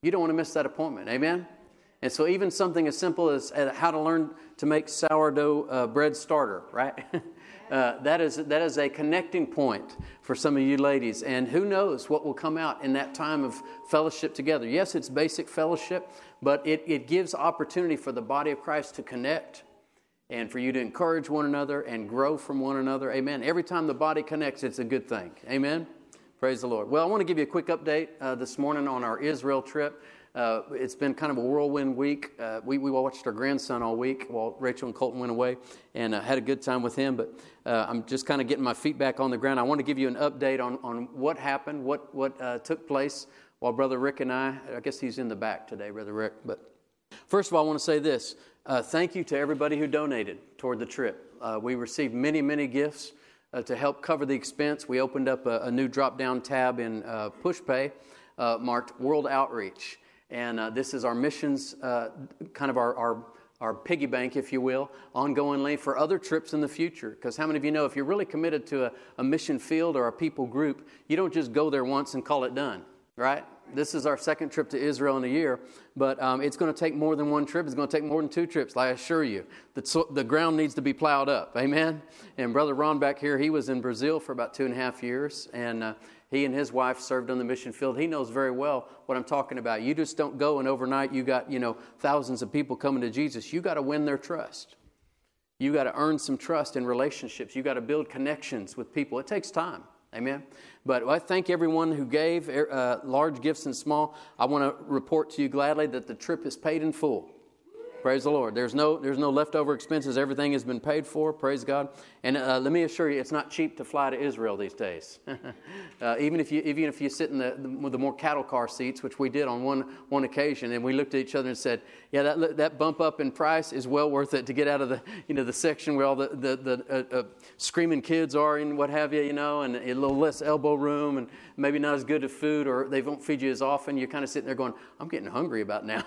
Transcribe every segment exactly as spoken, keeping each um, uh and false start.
You don't want to miss that appointment. Amen? And so even something as simple as uh, how to learn to make sourdough uh, bread starter, right? uh, that is that is a connecting point for some of you ladies. And who knows what will come out in that time of fellowship together. Yes, it's basic fellowship, but it, it gives opportunity for the body of Christ to connect and for you to encourage one another and grow from one another. Amen. Every time the body connects, it's a good thing. Amen. Praise the Lord. Well, I want to give you a quick update uh, this morning on our Israel trip. Uh, it's been kind of a whirlwind week. Uh, we, we watched our grandson all week while Rachel and Colton went away and uh, had a good time with him. But uh, I'm just kind of getting my feet back on the ground. I want to give you an update on, on what happened, what, what uh, took place while Brother Rick and I, I guess he's in the back today, Brother Rick. But first of all, I want to say this. Uh, thank you to everybody who donated toward the trip. Uh, we received many, many gifts uh, to help cover the expense. We opened up a, a new drop-down tab in uh, PushPay uh, marked World Outreach. And uh, this is our missions, uh, kind of our, our, our piggy bank, if you will, ongoingly for other trips in the future. Because how many of you know if you're really committed to a, a mission field or a people group, you don't just go there once and call it done, right? This is our second trip to Israel in a year, but um, it's going to take more than one trip. It's going to take more than two trips, I assure you. The, the ground needs to be plowed up, amen? And Brother Ron back here, he was in Brazil for about two and a half years, and uh, he and his wife served on the mission field. He knows very well what I'm talking about. You just don't go and overnight you got, you know, thousands of people coming to Jesus. You got to win their trust. You got to earn some trust in relationships. You got to build connections with people. It takes time. Amen. But I thank everyone who gave uh, large gifts and small. I want to report to you gladly that the trip is paid in full. Praise the Lord. There's no there's no leftover expenses. Everything has been paid for. Praise God. And uh, let me assure you, it's not cheap to fly to Israel these days. uh, even if you even if you sit in the, the with the more cattle car seats, which we did on one one occasion, and we looked at each other and said, "Yeah, that that bump up in price is well worth it to get out of the you know the section where all the the, the uh, uh, screaming kids are and what have you, you know, and a little less elbow room and maybe not as good of food, or they won't feed you as often. You're kind of sitting there going, I'm getting hungry about now."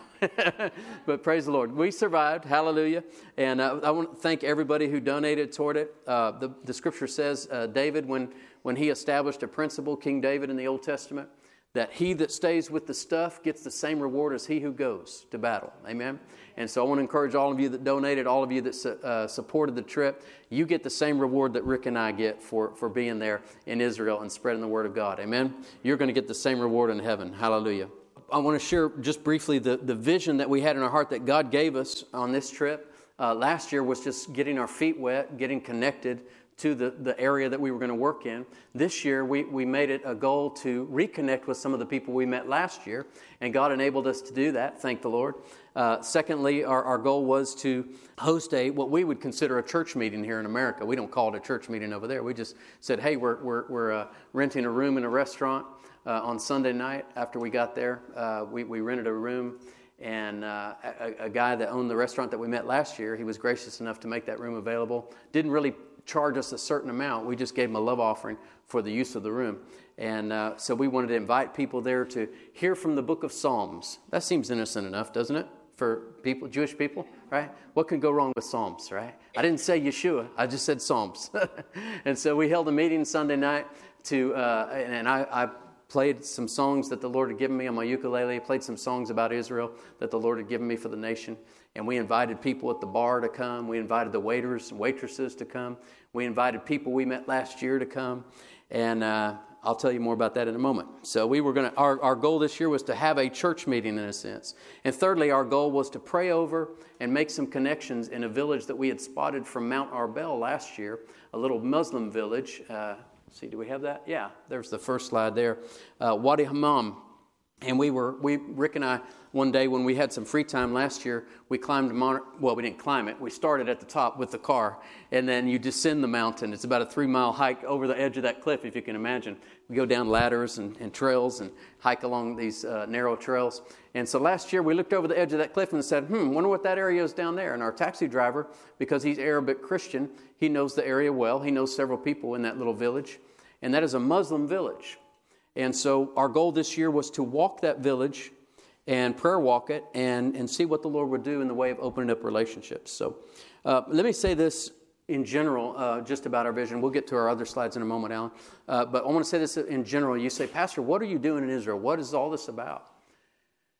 But praise the Lord. We survived. Hallelujah. And uh, I want to thank everybody who donated toward it. Uh, the, the scripture says, uh, David, when, when he established a principle, King David in the Old Testament, that he that stays with the stuff gets the same reward as he who goes to battle. Amen. And so I want to encourage all of you that donated, all of you that su- uh, supported the trip, you get the same reward that Rick and I get for, for being there in Israel and spreading the word of God. Amen. You're going to get the same reward in heaven. Hallelujah. I want to share just briefly the, the vision that we had in our heart that God gave us on this trip. Uh, last year was just getting our feet wet, getting connected to the, the area that we were going to work in. This year, we, we made it a goal to reconnect with some of the people we met last year, and God enabled us to do that, thank the Lord. Uh, secondly, our, our goal was to host a what we would consider a church meeting here in America. We don't call it a church meeting over there. We just said, hey, we're, we're, we're uh, renting a room in a restaurant. Uh, on Sunday night, after we got there, uh, we, we rented a room, and uh, a, a guy that owned the restaurant that we met last year, he was gracious enough to make that room available. Didn't really charge us a certain amount. We just gave him a love offering for the use of the room. And uh, so we wanted to invite people there to hear from the book of Psalms. That seems innocent enough, doesn't it, for people, Jewish people, right? What can go wrong with Psalms, right? I didn't say Yeshua. I just said Psalms. And so we held a meeting Sunday night to, uh, and, and I... I played some songs that the Lord had given me on my ukulele, played some songs about Israel that the Lord had given me for the nation. And we invited people at the bar to come. We invited the waiters and waitresses to come. We invited people we met last year to come. And uh, I'll tell you more about that in a moment. So we were going to, our, our goal this year was to have a church meeting in a sense. And thirdly, our goal was to pray over and make some connections in a village that we had spotted from Mount Arbel last year, a little Muslim village. Uh, See, do we have that? Yeah, there's the first slide there. Uh, Wadi Hammam. And we were, we Rick and I, one day when we had some free time last year, we climbed, Mon- well, we didn't climb it. We started at the top with the car, and then you descend the mountain. It's about a three-mile hike over the edge of that cliff, if you can imagine. We go down ladders and, and trails and hike along these uh, narrow trails. And so last year, we looked over the edge of that cliff and said, hmm, wonder what that area is down there. And our taxi driver, because he's Arabic Christian, he knows the area well. He knows several people in that little village. And that is a Muslim village. And so our goal this year was to walk that village and prayer walk it and, and see what the Lord would do in the way of opening up relationships. So uh, let me say this in general, uh, just about our vision. We'll get to our other slides in a moment, Alan. Uh, but I want to say this in general. You say, Pastor, what are you doing in Israel? What is all this about?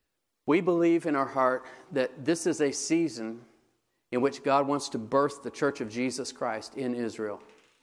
We believe in our heart that this is a season in which God wants to birth the Church of Jesus Christ in Israel.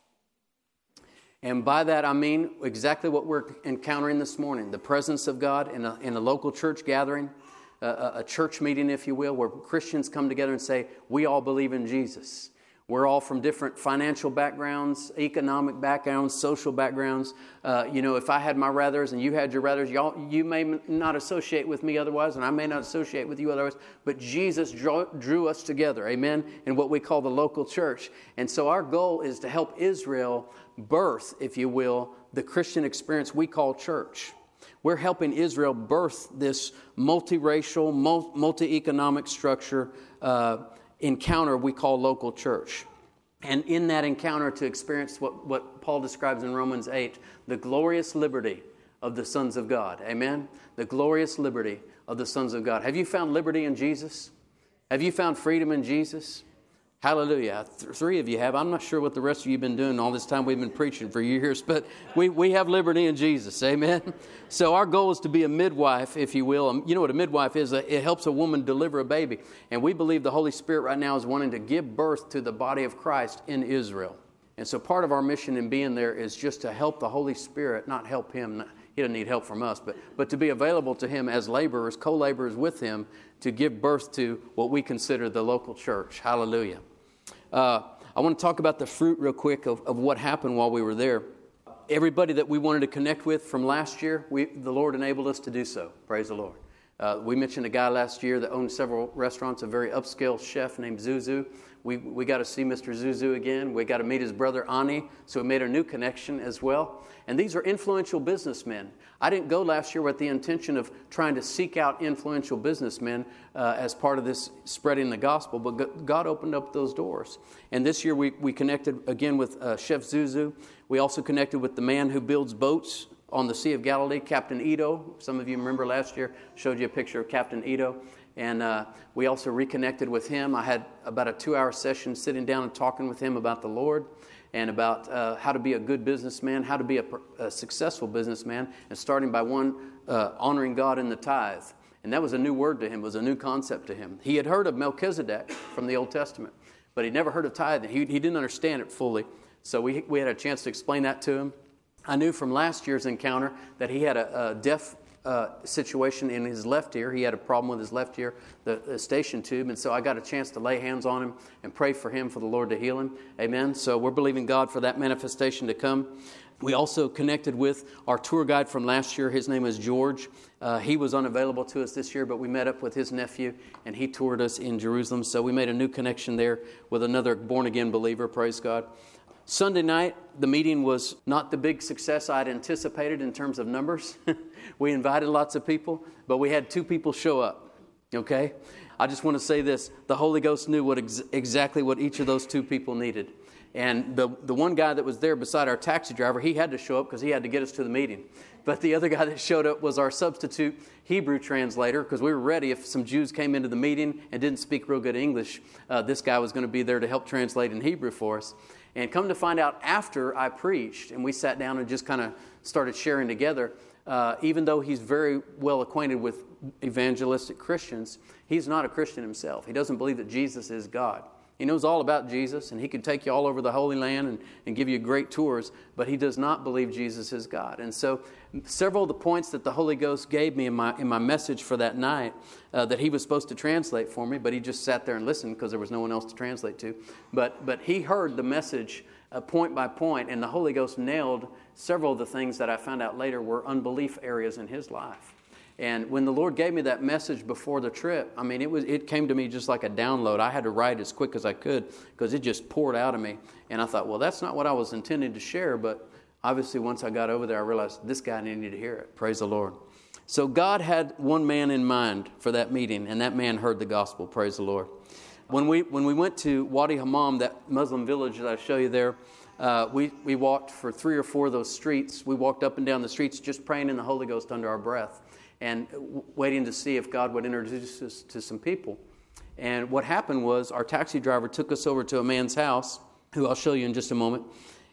And by that I mean exactly what we're encountering this morning, the presence of God in a, in a local church gathering, a, a church meeting, if you will, where Christians come together and say, we all believe in Jesus. We're all from different financial backgrounds, economic backgrounds, social backgrounds. Uh, you know, if I had my rathers and you had your rathers, y'all, you may not associate with me otherwise, and I may not associate with you otherwise, but Jesus drew, drew us together, amen, in what we call the local church. And so our goal is to help Israel birth, if you will, the Christian experience we call church. We're helping Israel birth this multiracial, multi-economic structure uh encounter we call local church. And in that encounter to experience what, what Paul describes in Romans eight, the glorious liberty of the sons of God. Amen? The glorious liberty of the sons of God. Have you found liberty in Jesus? Have you found freedom in Jesus? Hallelujah. Th- three of you have. I'm not sure what the rest of you have been doing all this time we've been preaching for years, but we, we have liberty in Jesus. Amen? So our goal is to be a midwife, if you will. You know what a midwife is? It helps a woman deliver a baby. And we believe the Holy Spirit right now is wanting to give birth to the body of Christ in Israel. And so part of our mission in being there is just to help the Holy Spirit, not help Him. He doesn't need help from us, but, but to be available to Him as laborers, co-laborers with Him to give birth to what we consider the local church. Hallelujah. Uh, I want to talk about the fruit real quick of, of what happened while we were there. Everybody that we wanted to connect with from last year, we, the Lord enabled us to do so. Praise the Lord. Uh, we mentioned a guy last year that owned several restaurants, a very upscale chef named Zuzu. We we got to see Mister Zuzu again. We got to meet his brother Ani, so we made a new connection as well. And these are influential businessmen. I didn't go last year with the intention of trying to seek out influential businessmen uh, as part of this spreading the gospel, but God opened up those doors. And this year we, we connected again with uh, Chef Zuzu. We also connected with the man who builds boats on the Sea of Galilee, Captain Edo. Some of you remember last year, showed you a picture of Captain Edo. And uh, we also reconnected with him. I had about a two-hour session sitting down and talking with him about the Lord and about uh, how to be a good businessman, how to be a, a successful businessman, and starting by one, uh, honoring God in the tithe. And that was a new word to him, was a new concept to him. He had heard of Melchizedek from the Old Testament, but he'd never heard of tithing. He, he didn't understand it fully. So we, we had a chance to explain that to him. I knew from last year's encounter that he had a, a deaf uh, situation in his left ear. He had a problem with his left ear, the, the station tube. And so I got a chance to lay hands on him and pray for him, for the Lord to heal him. Amen. So we're believing God for that manifestation to come. We also connected with our tour guide from last year. His name is George. Uh, he was unavailable to us this year, but we met up with his nephew, and he toured us in Jerusalem. So we made a new connection there with another born-again believer. Praise God. Sunday night, the meeting was not the big success I'd anticipated in terms of numbers. We invited lots of people, but we had two people show up, okay? I just want to say this. The Holy Ghost knew what ex- exactly what each of those two people needed. And the, the one guy that was there beside our taxi driver, he had to show up because he had to get us to the meeting. But the other guy that showed up was our substitute Hebrew translator, because we were ready if some Jews came into the meeting and didn't speak real good English, uh, this guy was going to be there to help translate in Hebrew for us. And come to find out, after I preached and we sat down and just kind of started sharing together, uh, even though he's very well acquainted with evangelistic Christians, he's not a Christian himself. He doesn't believe that Jesus is God. He knows all about Jesus, and he could take you all over the Holy Land and, and give you great tours, but he does not believe Jesus is God. And so several of the points that the Holy Ghost gave me in my in my message for that night uh, that he was supposed to translate for me, but he just sat there and listened because there was no one else to translate to. But, but he heard the message uh, point by point, and the Holy Ghost nailed several of the things that I found out later were unbelief areas in his life. And when the Lord gave me that message before the trip, I mean, it was it came to me just like a download. I had to write as quick as I could because it just poured out of me. And I thought, well, that's not what I was intending to share. But obviously, once I got over there, I realized this guy needed to hear it. Praise the Lord. So God had one man in mind for that meeting, and that man heard the gospel. Praise the Lord. When we when we went to Wadi Hammam, that Muslim village that I show you there, uh, we, we walked for three or four of those streets. We walked up and down the streets just praying in the Holy Ghost under our breath, and waiting to see if God would introduce us to some people. And what happened was our taxi driver took us over to a man's house, who I'll show you in just a moment.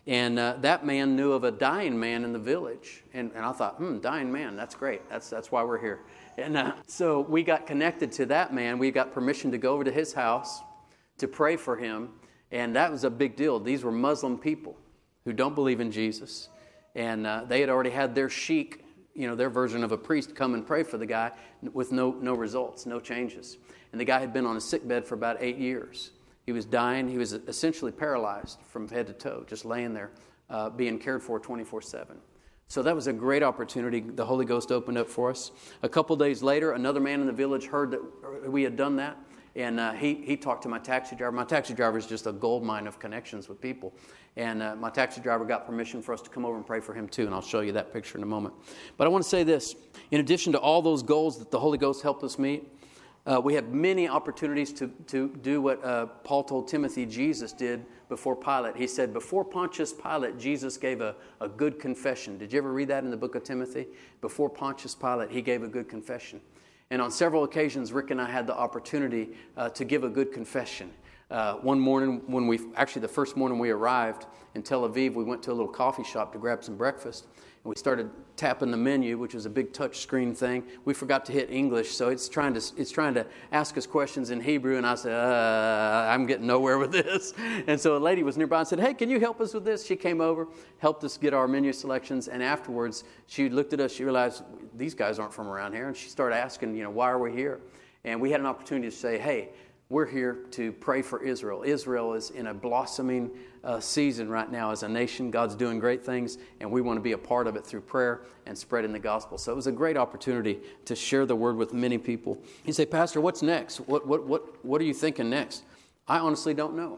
And uh, that man knew of a dying man in the village. And, and I thought, hmm, dying man, that's great. That's that's why we're here. And uh, so we got connected to that man. We got permission to go over to his house to pray for him. And that was a big deal. These were Muslim people who don't believe in Jesus. And uh, they had already had their sheikh, you know, their version of a priest, come and pray for the guy with no no results, no changes. And the guy had been on a sick bed for about eight years. He was dying. He was essentially paralyzed from head to toe, just laying there, uh, being cared for twenty-four seven. So that was a great opportunity. The Holy Ghost opened up for us. A couple days later, another man in the village heard that we had done that, and uh, he he talked to my taxi driver. My taxi driver is just a gold mine of connections with people. And uh, my taxi driver got permission for us to come over and pray for him too, and I'll show you that picture in a moment. But I want to say this. In addition to all those goals that the Holy Ghost helped us meet, Uh, we have many opportunities to, to do what uh, Paul told Timothy Jesus did before Pilate. He said, before Pontius Pilate, Jesus gave a, a good confession. Did you ever read that in the book of Timothy? Before Pontius Pilate, he gave a good confession. And on several occasions, Rick and I had the opportunity uh, to give a good confession. Uh, one morning, when we actually the first morning we arrived in Tel Aviv, we went to a little coffee shop to grab some breakfast. And we started tapping the menu, which was a big touch screen thing. We forgot to hit English, so it's trying to it's trying to ask us questions in Hebrew. And I said, uh, I'm getting nowhere with this. And so a lady was nearby and said, hey, can you help us with this? She came over, helped us get our menu selections. And afterwards, she looked at us. She realized these guys aren't from around here. And she started asking, you know, why are we here? And we had an opportunity to say, hey, we're here to pray for Israel. Israel is in a blossoming uh, season right now as a nation. God's doing great things, and we want to be a part of it through prayer and spreading the gospel. So it was a great opportunity to share the word with many people. You say, Pastor, what's next? What what what what are you thinking next? I honestly don't know.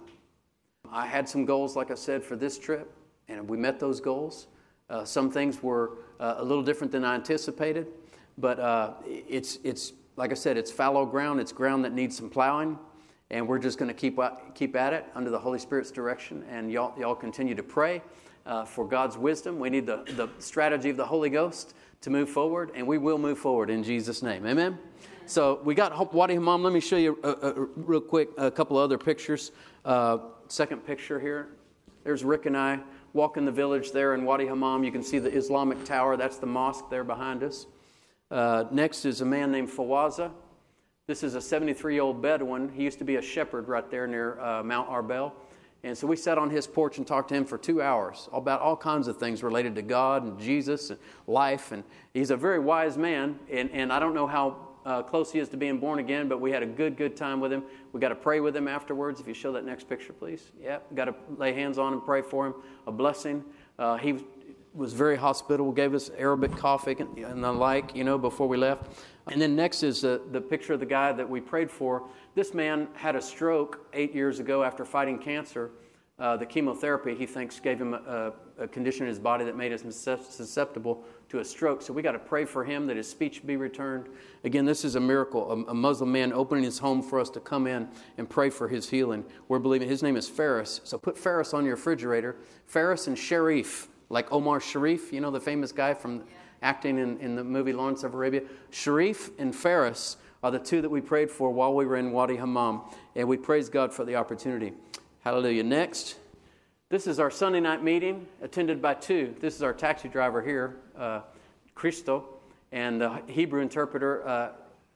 I had some goals, like I said, for this trip, and we met those goals. Uh, some things were uh, a little different than I anticipated, but uh, it's it's. Like I said, it's fallow ground. It's ground that needs some plowing, and we're just going to keep keep at it under the Holy Spirit's direction. And y'all, y'all continue to pray uh, for God's wisdom. We need the, the strategy of the Holy Ghost to move forward, and we will move forward in Jesus' name. Amen? So we got Wadi Hammam. Let me show you a, a, a real quick a couple of other pictures. Uh, second picture here. There's Rick and I walking the village there in Wadi Hammam. You can see the Islamic tower. That's the mosque there behind us. Uh, next is a man named Fawaza. This is a seventy-three-year-old Bedouin. He used to be a shepherd right there near uh, Mount Arbel. And so we sat on his porch and talked to him for two hours about all kinds of things related to God and Jesus and life. And he's a very wise man. And, and I don't know how uh, close he is to being born again, but we had a good, good time with him. We got to pray with him afterwards. If you show that next picture, please. Yeah, got to lay hands on him, pray for him. A blessing. Uh, he was very hospitable, gave us Arabic coffee and the like, you know, before we left. And then next is uh, the picture of the guy that we prayed for. This man had a stroke eight years ago after fighting cancer. Uh, the chemotherapy, he thinks, gave him a, a condition in his body that made him susceptible to a stroke. So we got to pray for him that his speech be returned. Again, this is a miracle, a, a Muslim man opening his home for us to come in and pray for his healing. We're believing his name is Faris. So put Faris on your refrigerator. Faris and Sharif. Like Omar Sharif, you know, the famous guy from acting in, in the movie Lawrence of Arabia. Sharif and Faris are the two that we prayed for while we were in Wadi Hammam. And we praise God for the opportunity. Hallelujah. Next, this is our Sunday night meeting attended by two. This is our taxi driver here, uh, Christo, and the Hebrew interpreter, uh,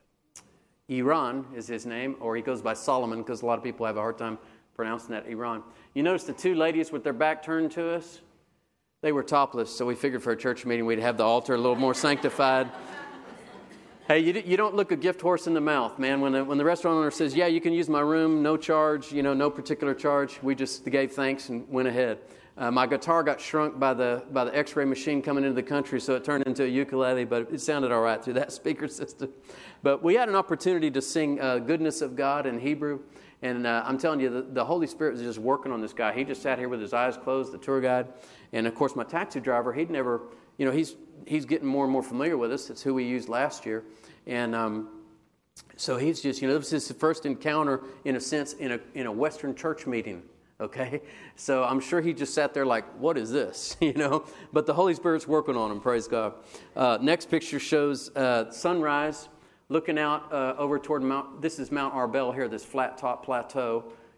Iran is his name, or he goes by Solomon because a lot of people have a hard time pronouncing that, Iran. You notice the two ladies with their back turned to us? They were topless, so we figured for a church meeting we'd have the altar a little more sanctified. Hey, you, you don't look a gift horse in the mouth, man. When the, when the restaurant owner says, yeah, you can use my room, no charge, you know, no particular charge, we just gave thanks and went ahead. Uh, my guitar got shrunk by the by the X-ray machine coming into the country, so it turned into a ukulele, but it sounded all right through that speaker system. But we had an opportunity to sing uh, Goodness of God in Hebrew, and uh, I'm telling you, the, the Holy Spirit was just working on this guy. He just sat here with his eyes closed, the tour guide. And, of course, my taxi driver, he'd never, you know, he's he's getting more and more familiar with us. It's who we used last year. And um, so he's just, you know, this is his first encounter, in a sense, in a in a Western church meeting, okay? So I'm sure he just sat there like, what is this, you know? But the Holy Spirit's working on him, praise God. Uh, next picture shows uh, sunrise, looking out uh, over toward Mount, this is Mount Arbel here, this flat top plateau.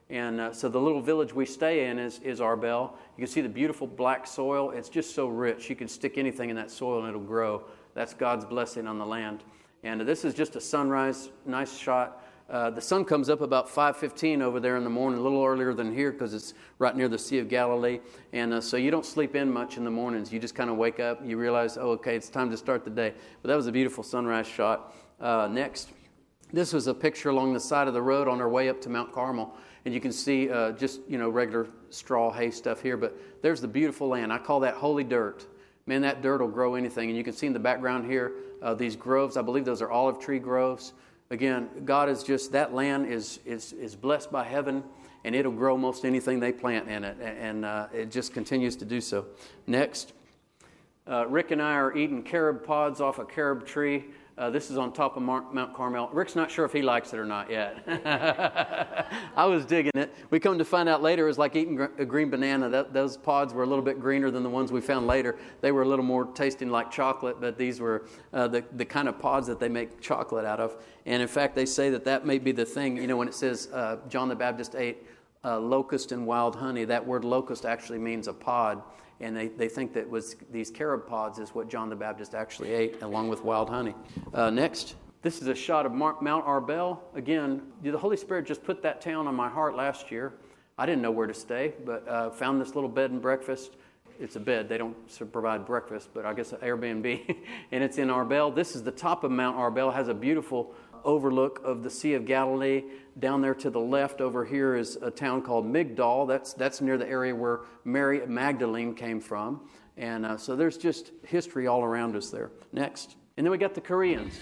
And uh, so the little village we stay in is, is Arbel. You can see the beautiful black soil. It's just so rich. You can stick anything in that soil and it'll grow. That's God's blessing on the land. And this is just a sunrise, nice shot. Uh, the sun comes up about five fifteen over there in the morning, a little earlier than here because it's right near the Sea of Galilee. And uh, so you don't sleep in much in the mornings. You just kind of wake up. You realize, oh, okay, it's time to start the day. But that was a beautiful sunrise shot. Uh, next, this was a picture along the side of the road on our way up to Mount Carmel. And you can see uh, just, you know, regular straw hay stuff here. But there's the beautiful land. I call that holy dirt. Man, that dirt will grow anything. And you can see in the background here, uh, these groves. I believe those are olive tree groves. Again, God is just, that land is is is blessed by heaven, and it'll grow most anything they plant in it, and uh, it just continues to do so. Next, uh, Rick and I are eating carob pods off a carob tree. Uh, this is on top of Mar- Mount Carmel. Rick's not sure if he likes it or not yet. I was digging it. We come to find out later it was like eating gr- a green banana. That, those pods were a little bit greener than the ones we found later. They were a little more tasting like chocolate, but these were uh, the, the kind of pods that they make chocolate out of. And in fact, they say that that may be the thing. You know, when it says uh, John the Baptist ate uh, locust and wild honey, that word locust actually means a pod. And they, they think that was these carob pods is what John the Baptist actually ate, along with wild honey. Uh, next, this is a shot of Mar- Mount Arbel. Again, the Holy Spirit just put that town on my heart last year. I didn't know where to stay, but uh, found this little bed and breakfast. It's a bed. They don't provide breakfast, but I guess an Airbnb. And it's in Arbel. This is the top of Mount Arbel. It has a beautiful overlook of the Sea of Galilee. Down there to the left over here is a town called Migdal. That's that's near the area where Mary Magdalene came from. And uh, so there's just history all around us there. Next. And then we got the Koreans.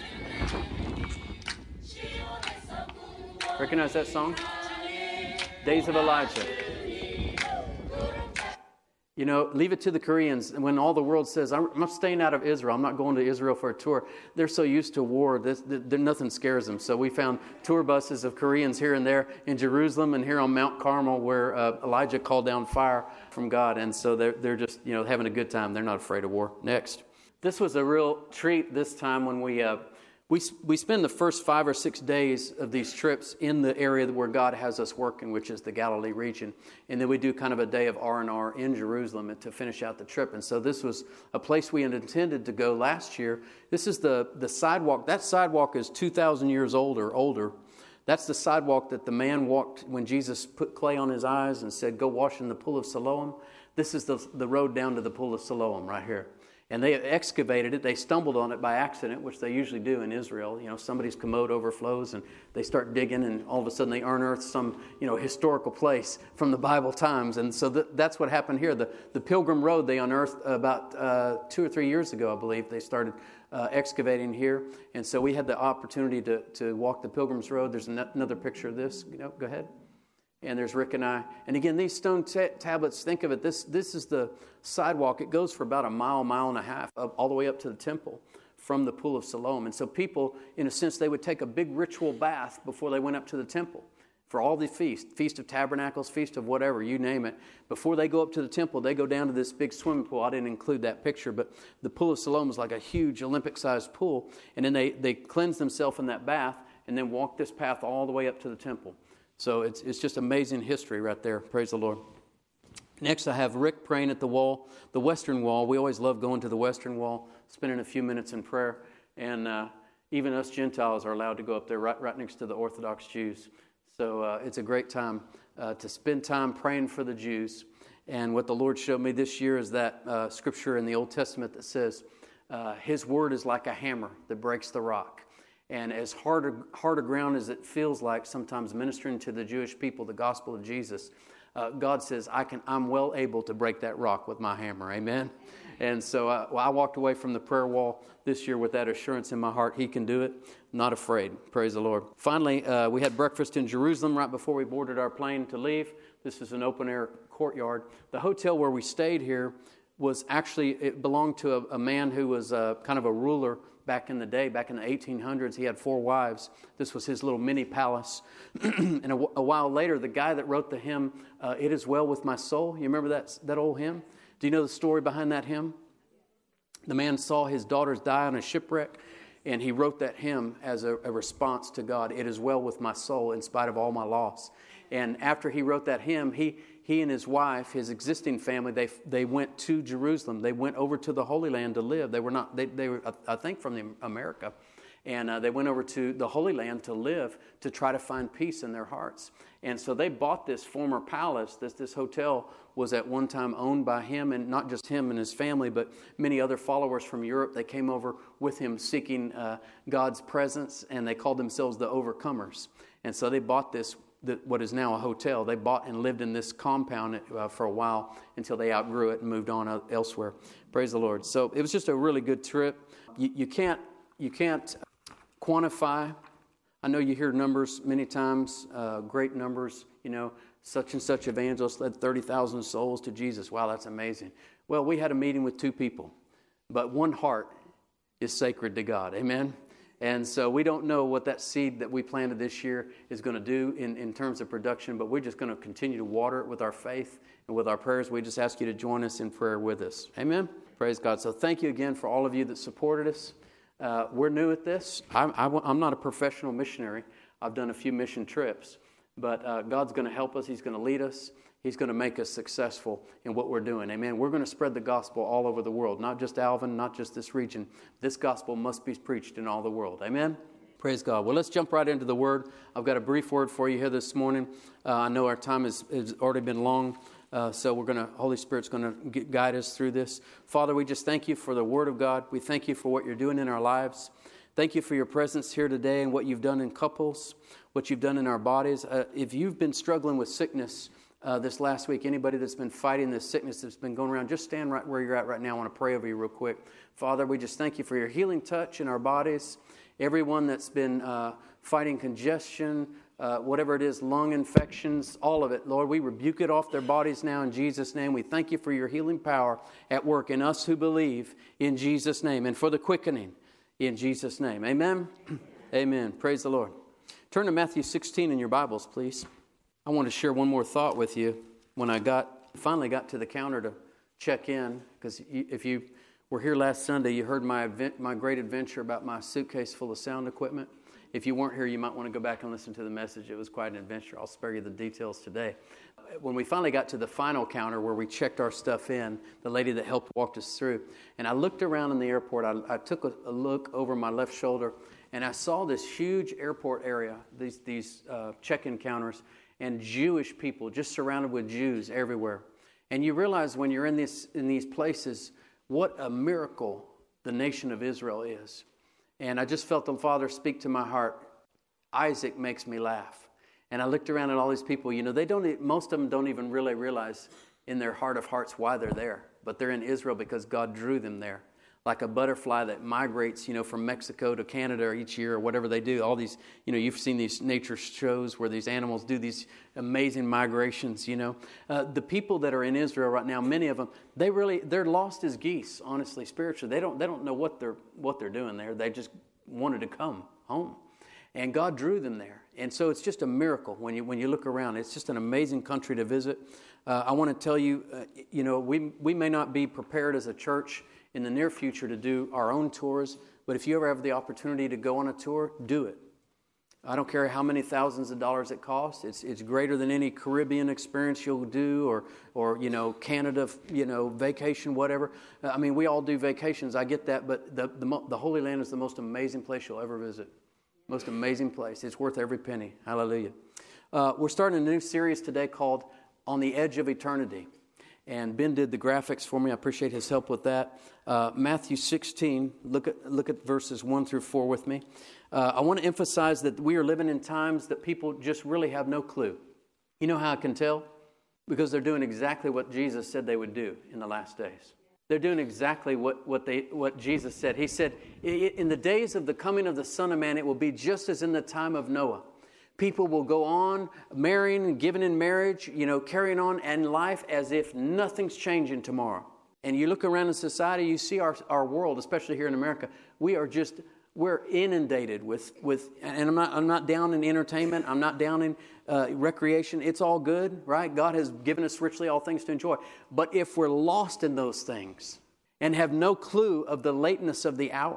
Recognize that song? Days of Elijah. You know, leave it to the Koreans. When all the world says, I'm, I'm staying out of Israel, I'm not going to Israel for a tour, they're so used to war, this, this, nothing scares them. So we found tour buses of Koreans here and there in Jerusalem and here on Mount Carmel where uh, Elijah called down fire from God. And so they're, they're just, you know, having a good time. They're not afraid of war. Next. This was a real treat this time when we... Uh, We we spend the first five or six days of these trips in the area where God has us working, which is the Galilee region. And then we do kind of a day of R and R in Jerusalem to finish out the trip. And so this was a place we had intended to go last year. This is the, the sidewalk. That sidewalk is two thousand years old or older. That's the sidewalk that the man walked when Jesus put clay on his eyes and said, go wash in the pool of Siloam. This is the, the road down to the pool of Siloam right here. And they excavated it. They stumbled on it by accident, which they usually do in Israel. You know, somebody's commode overflows and they start digging and all of a sudden they unearth some, you know, historical place from the Bible times. And so th- that's what happened here. The, the Pilgrim Road they unearthed about uh, two or three years ago, I believe. They started uh, excavating here. And so we had the opportunity to, to walk the Pilgrim's Road. There's an- another picture of this. You know, go ahead. And there's Rick and I. And again, these stone t- tablets, think of it, this this is the sidewalk. It goes for about a mile, mile and a half, up, all the way up to the temple from the Pool of Siloam. And so people, in a sense, they would take a big ritual bath before they went up to the temple for all the feasts, Feast of Tabernacles, Feast of whatever, you name it. Before they go up to the temple, they go down to this big swimming pool. I didn't include that picture, but the Pool of Siloam is like a huge Olympic-sized pool. And then they, they cleanse themselves in that bath and then walk this path all the way up to the temple. So it's it's just amazing history right there. Praise the Lord. Next, I have Rick praying at the wall, the western wall. We always love going to the western wall, spending a few minutes in prayer. And uh, even us Gentiles are allowed to go up there right, right next to the Orthodox Jews. So uh, it's a great time uh, to spend time praying for the Jews. And what the Lord showed me this year is that uh, scripture in the Old Testament that says, uh, His word is like a hammer that breaks the rock. And as hard a, hard a ground as it feels like sometimes ministering to the Jewish people the gospel of Jesus, uh, God says, I can, I'm well able to break that rock with my hammer. Amen? And so I, well, I walked away from the prayer wall this year with that assurance in my heart. He can do it. Not afraid. Praise the Lord. Finally, uh, we had breakfast in Jerusalem right before we boarded our plane to leave. This is an open-air courtyard. The hotel where we stayed here was actually, it belonged to a, a man who was uh, kind of a ruler back in the day, back in the eighteen hundreds. He had four wives. This was his little mini palace. And a, a while later, the guy that wrote the hymn, uh, It Is Well With My Soul, you remember that, that old hymn? Do you know the story behind that hymn? The man saw his daughters die on a shipwreck, And he wrote that hymn as a, a response to God. It is well with my soul in spite of all my loss. And after he wrote that hymn, he he and his wife, his existing family, they they went to Jerusalem. They went over to the Holy Land to live. They were not they they were I think from the America, and uh, they went over to the Holy Land to live, to try to find peace in their hearts. And so they bought this former palace. This this hotel was at one time owned by him, and not just him and his family, but many other followers from Europe. They came over with him seeking uh, God's presence, and they called themselves the Overcomers. And so they bought this, the, what is now a hotel. They bought and lived in this compound uh, for a while until they outgrew it and moved on elsewhere. Praise the Lord. So it was just a really good trip. You, you can't you can't quantify. I know you hear numbers many times, uh, great numbers, you know, such and such evangelist led thirty thousand souls to Jesus. Wow, that's amazing. Well, we had a meeting with two people, but one heart is sacred to God. Amen? And so we don't know what that seed that we planted this year is going to do in, in terms of production, but we're just going to continue to water it with our faith and with our prayers. We just ask you to join us in prayer with us. Amen? Praise God. So thank you again for all of you that supported us. Uh, we're new at this. I'm, I, I'm not a professional missionary. I've done a few mission trips. But uh, God's going to help us. He's going to lead us. He's going to make us successful in what we're doing. Amen. We're going to spread the gospel all over the world. Not just Alvin, not just this region. This gospel must be preached in all the world. Amen. Praise God. Well, let's jump right into the Word. I've got a brief word for you here this morning. Uh, I know our time has, has already been long. Uh, so we're going to, Holy Spirit's going to guide us through this. Father, we just thank you for the Word of God. We thank you for what you're doing in our lives. Thank you for your presence here today and what you've done in couples, what you've done in our bodies. Uh, if you've been struggling with sickness uh, this last week, anybody that's been fighting this sickness that's been going around, just stand right where you're at right now. I want to pray over you real quick. Father, we just thank you for your healing touch in our bodies. Everyone that's been uh, fighting congestion, uh, whatever it is, lung infections, all of it, Lord, we rebuke it off their bodies now in Jesus' name. We thank you for your healing power at work in us who believe in Jesus' name, and for the quickening in Jesus' name. Amen? Amen. Praise the Lord. Turn to Matthew sixteen in your Bibles, please. I want to share one more thought with you. When I got finally got to the counter to check in, because if you were here last Sunday, you heard my event, my great adventure about my suitcase full of sound equipment. If you weren't here, you might want to go back and listen to the message. It was quite an adventure. I'll spare you the details today. When we finally got to the final counter where we checked our stuff in, the lady that helped walked us through, and I looked around in the airport. I, I took a, a look over my left shoulder, and I saw this huge airport area, these, these uh, check-in counters, and Jewish people just surrounded with Jews everywhere. And you realize when you're in, this, in these places, what a miracle the nation of Israel is. And I just felt the Father speak to my heart. Isaac makes me laugh. And I looked around at all these people. You know, they don't. Most of them don't even really realize in their heart of hearts why they're there. But they're in Israel because God drew them there. Like a butterfly that migrates, you know, from Mexico to Canada each year or whatever they do. All these, you know, you've seen these nature shows where these animals do these amazing migrations, you know. Uh, the people that are in Israel right now, many of them, they really, they're lost as geese, honestly, spiritually. They don't, they don't know what they're, what they're doing there. They just wanted to come home. And God drew them there. And so it's just a miracle when you when you look around. It's just an amazing country to visit. Uh, I want to tell you, uh, you know, we we may not be prepared as a church in the near future to do our own tours, but if you ever have the opportunity to go on a tour, do it. I don't care how many thousands of dollars it costs. It's it's greater than any Caribbean experience you'll do, or or you know Canada, you know vacation, whatever. I mean, we all do vacations. I get that, but the the, the Holy Land is the most amazing place you'll ever visit. Most amazing place. It's worth every penny. Hallelujah. Uh, we're starting a new series today called On the Edge of Eternity. And Ben did the graphics for me. I appreciate his help with that. Uh, Matthew sixteen, look at look at verses one through four with me. Uh, I want to emphasize that we are living in times that people just really have no clue. You know how I can tell? Because they're doing exactly what Jesus said they would do in the last days. They're doing exactly what, what they what Jesus said. He said, in the days of the coming of the Son of Man, it will be just as in the time of Noah. People will go on marrying and giving in marriage, you know, carrying on in life as if nothing's changing tomorrow. And you look around in society, you see our, our world, especially here in America, we are just, we're inundated with, with and I'm not, I'm not down in entertainment, I'm not down in uh, recreation. It's all good, right? God has given us richly all things to enjoy. But if we're lost in those things and have no clue of the lateness of the hour,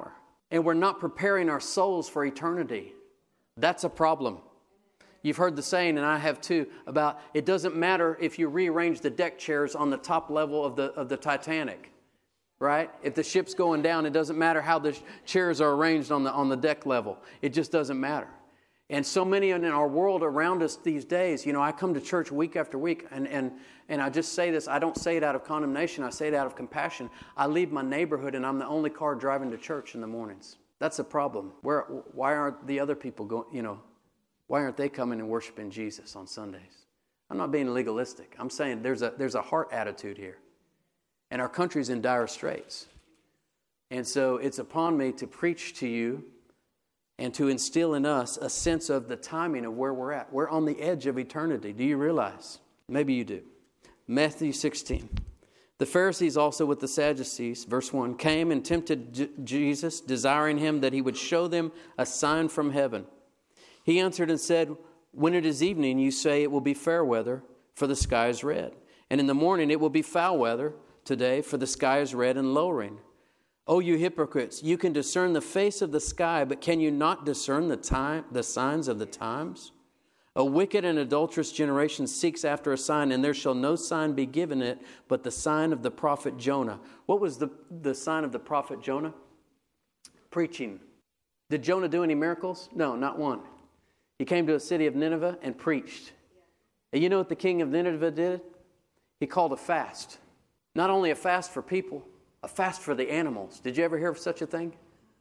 and we're not preparing our souls for eternity. That's a problem. You've heard the saying, and I have too, about it doesn't matter if you rearrange the deck chairs on the top level of the of the Titanic, right? If the ship's going down, it doesn't matter how the chairs are arranged on the on the deck level. It just doesn't matter. And so many in our world around us these days, you know, I come to church week after week, and and and I just say this, I don't say it out of condemnation, I say it out of compassion. I leave my neighborhood and I'm the only car driving to church in the mornings. That's a problem. Where why aren't the other people going, you know, why aren't they coming and worshiping Jesus on Sundays? I'm not being legalistic. I'm saying there's a there's a heart attitude here. And our country's in dire straits. And so it's upon me to preach to you and to instill in us a sense of the timing of where we're at. We're on the edge of eternity. Do you realize? Maybe you do. Matthew sixteen. The Pharisees also with the Sadducees, verse one, came and tempted J- Jesus, desiring him that he would show them a sign from heaven. He answered and said, when it is evening, you say it will be fair weather, for the sky is red. And in the morning it will be foul weather today, for the sky is red and lowering. O you hypocrites, you can discern the face of the sky, but can you not discern the time, the signs of the times? A wicked and adulterous generation seeks after a sign, and there shall no sign be given it, but the sign of the prophet Jonah. What was the, the sign of the prophet Jonah? Preaching. Did Jonah do any miracles? No, not one. He came to a city of Nineveh and preached. And you know what the king of Nineveh did? He called a fast. Not only a fast for people, a fast for the animals. Did you ever hear of such a thing?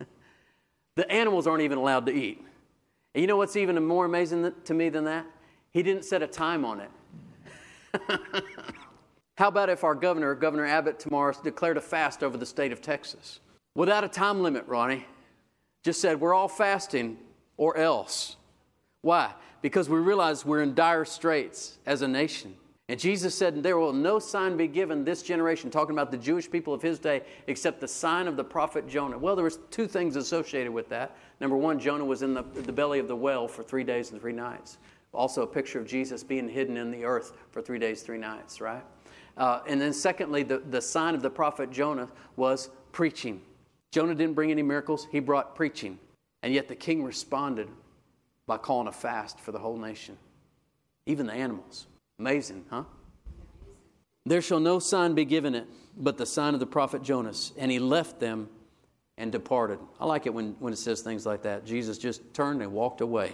The animals aren't even allowed to eat. And you know what's even more amazing to me than that? He didn't set a time on it. How about if our governor, Governor Abbott, tomorrow declared a fast over the state of Texas? Without a time limit, Ronnie. Just said, we're all fasting or else. Why? Because we realize we're in dire straits as a nation. And Jesus said, there will no sign be given this generation, talking about the Jewish people of his day, except the sign of the prophet Jonah. Well, there was two things associated with that. Number one, Jonah was in the, the belly of the whale for three days and three nights. Also a picture of Jesus being hidden in the earth for three days, three nights, right? Uh, and then secondly, the, the sign of the prophet Jonah was preaching. Jonah didn't bring any miracles. He brought preaching. And yet the king responded by calling a fast for the whole nation. Even the animals. Amazing, huh? There shall no sign be given it, but the sign of the prophet Jonas. And he left them and departed. I like it when, when it says things like that. Jesus just turned and walked away.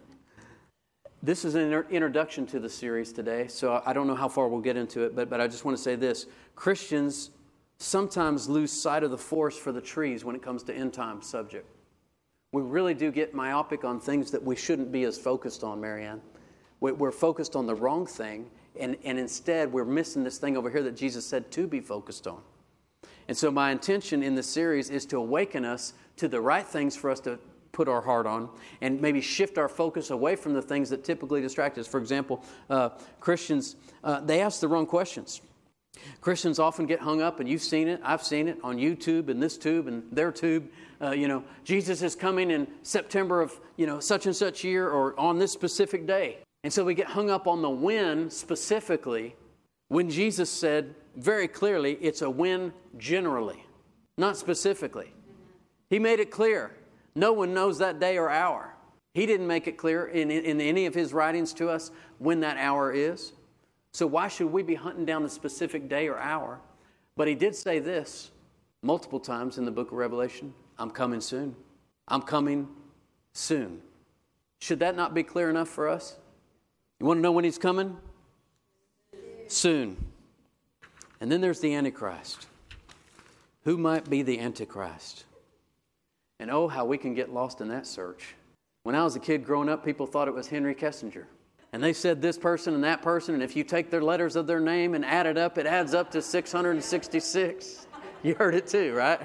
This is an inter- introduction to the series today, so I don't know how far we'll get into it, but, but I just want to say this. Christians sometimes lose sight of the forest for the trees when it comes to end time subject. We really do get myopic on things that we shouldn't be as focused on, Marianne. We're focused on the wrong thing, and, and instead we're missing this thing over here that Jesus said to be focused on. And so my intention in this series is to awaken us to the right things for us to put our heart on, and maybe shift our focus away from the things that typically distract us. For example, uh, Christians, uh, they ask the wrong questions. Christians often get hung up, and you've seen it, I've seen it on YouTube and this tube and their tube. Uh, you know, Jesus is coming in September of, you know, such and such year or on this specific day. And so we get hung up on the when specifically, when Jesus said very clearly it's a when generally, not specifically. He made it clear. No one knows that day or hour. He didn't make it clear in, in any of his writings to us when that hour is. So why should we be hunting down the specific day or hour? But he did say this multiple times in the book of Revelation. I'm coming soon. I'm coming soon. Should that not be clear enough for us? You want to know when he's coming? Soon. And then there's the Antichrist. Who might be the Antichrist? And oh, how we can get lost in that search. When I was a kid growing up, people thought it was Henry Kissinger. And they said this person and that person, and if you take their letters of their name and add it up, it adds up to six hundred sixty-six. You heard it too, right?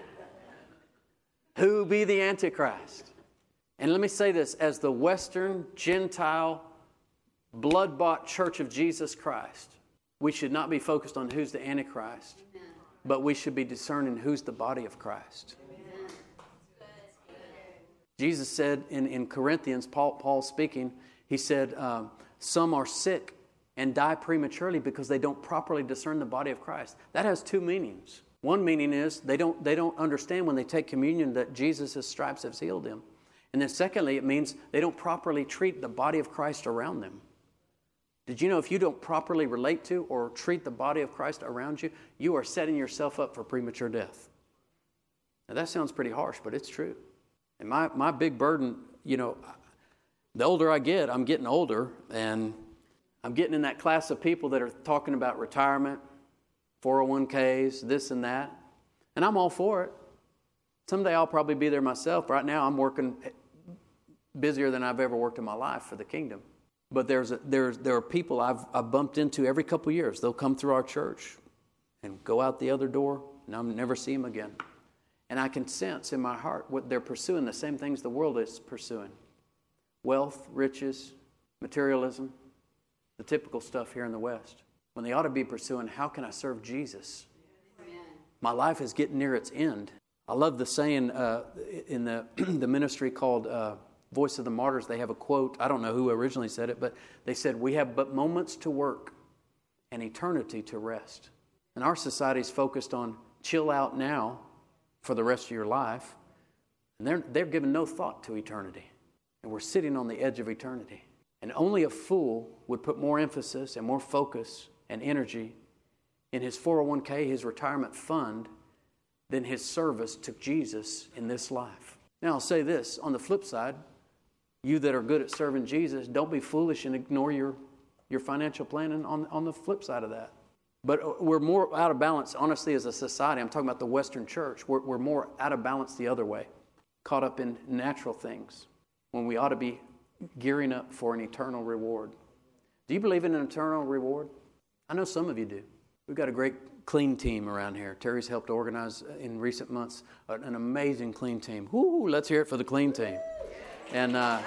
Who be the Antichrist? And let me say this, as the Western, Gentile, blood-bought Church of Jesus Christ, we should not be focused on who's the Antichrist, but we should be discerning who's the body of Christ. Jesus said in, in Corinthians, Paul, Paul speaking, he said, um, some are sick and die prematurely because they don't properly discern the body of Christ. That has two meanings. One meaning is they don't, they don't understand when they take communion that Jesus' stripes have healed them. And then secondly, it means they don't properly treat the body of Christ around them. Did you know if you don't properly relate to or treat the body of Christ around you, you are setting yourself up for premature death? Now that sounds pretty harsh, but it's true. And my, my big burden, you know, the older I get, I'm getting older, and I'm getting in that class of people that are talking about retirement, four oh one k's, this and that. And I'm all for it. Someday I'll probably be there myself. Right now I'm working busier than I've ever worked in my life for the kingdom. But there's a, there's there are people I've, I've bumped into every couple of years. They'll come through our church and go out the other door, and I'll never see them again. And I can sense in my heart what they're pursuing, the same things the world is pursuing. Wealth, riches, materialism, the typical stuff here in the West. When they ought to be pursuing, how can I serve Jesus? Amen. My life is getting near its end. I love the saying uh, in the, the ministry called uh, Voice of the Martyrs. They have a quote. I don't know who originally said it, but they said, "We have but moments to work and eternity to rest." And our society is focused on chill out now for the rest of your life. And they're, they're giving no thought to eternity. And we're sitting on the edge of eternity. And only a fool would put more emphasis and more focus and energy in his four oh one k, his retirement fund, than his service to Jesus in this life. Now, I'll say this. On the flip side, you that are good at serving Jesus, don't be foolish and ignore your, your financial planning on, on the flip side of that. But we're more out of balance, honestly, as a society. I'm talking about the Western church. We're, we're more out of balance the other way, caught up in natural things, when we ought to be gearing up for an eternal reward. Do you believe in an eternal reward? I know some of you do. We've got a great clean team around here. Terry's helped organize in recent months an amazing clean team. Woo, let's hear it for the clean team. And uh,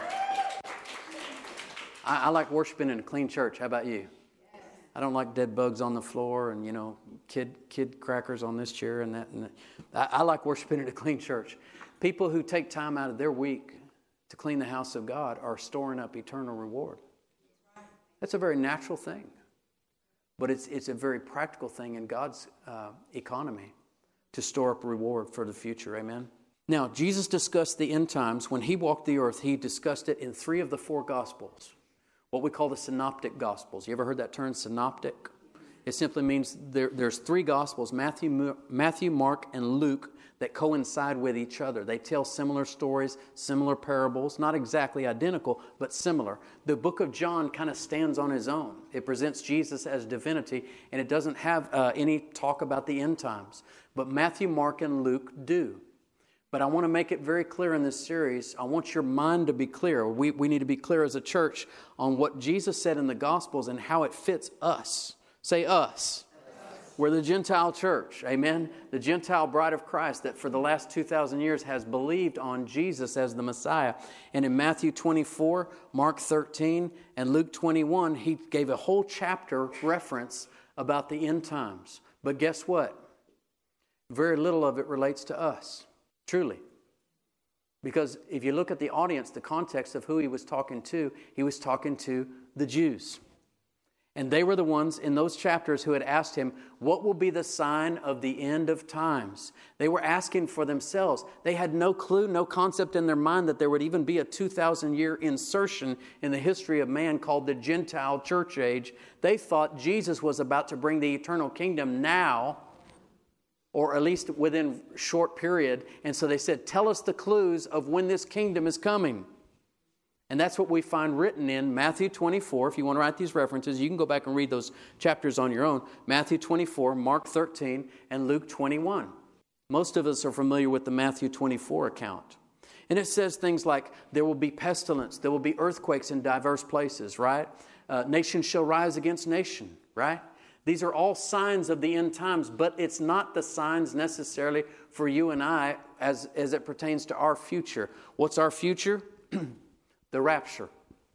I, I like worshiping in a clean church. How about you? I don't like dead bugs on the floor and, you know, kid kid crackers on this chair and that. And that. I, I like worshiping in a clean church. People who take time out of their week to clean the house of God are storing up eternal reward. That's a very natural thing. But it's it's a very practical thing in God's uh, economy to store up reward for the future. Amen? Now, Jesus discussed the end times. When he walked the earth, he discussed it in three of the four Gospels, what we call the synoptic Gospels. You ever heard that term, synoptic? It simply means there, there's three Gospels, Matthew, Matthew, Mark, and Luke, that coincide with each other. They tell similar stories, similar parables, not exactly identical, but similar. The book of John kind of stands on his own. It presents Jesus as divinity, and it doesn't have uh, any talk about the end times. But Matthew, Mark, and Luke do. But I want to make it very clear in this series. I want your mind to be clear. We, we need to be clear as a church on what Jesus said in the Gospels and how it fits us. Say us. We're the Gentile church, amen? The Gentile bride of Christ that for the last two thousand years has believed on Jesus as the Messiah. And in Matthew twenty-four, Mark thirteen, and Luke twenty-one, he gave a whole chapter reference about the end times. But guess what? Very little of it relates to us, truly. Because if you look at the audience, the context of who he was talking to, he was talking to the Jews. And they were the ones in those chapters who had asked him, what will be the sign of the end of times? They were asking for themselves. They had no clue, no concept in their mind that there would even be a two thousand year insertion in the history of man called the Gentile church age. They thought Jesus was about to bring the eternal kingdom now, or at least within a short period. And so they said, tell us the clues of when this kingdom is coming. And that's what we find written in Matthew twenty-four. If you want to write these references, you can go back and read those chapters on your own. Matthew twenty-four, Mark thirteen, and Luke twenty-one. Most of us are familiar with the Matthew twenty-four account. And it says things like, there will be pestilence, there will be earthquakes in diverse places, right? Uh, nation shall rise against nation, right? These are all signs of the end times, but it's not the signs necessarily for you and I as, as it pertains to our future. What's our future? The rapture.